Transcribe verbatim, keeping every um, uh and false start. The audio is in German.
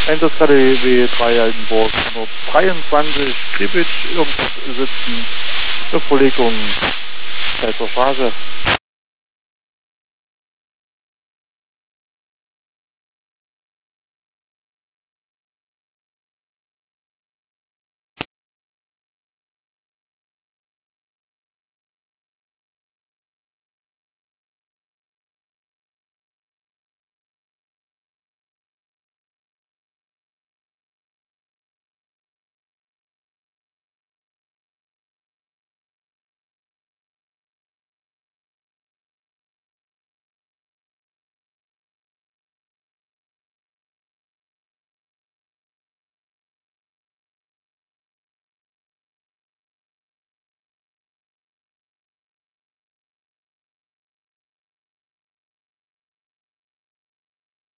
Einsatzkategorie drei Altenburg, hundertdreiundzwanzig, Kribic, irgendwas sitzen, eine Verlegung Schweizer Straße.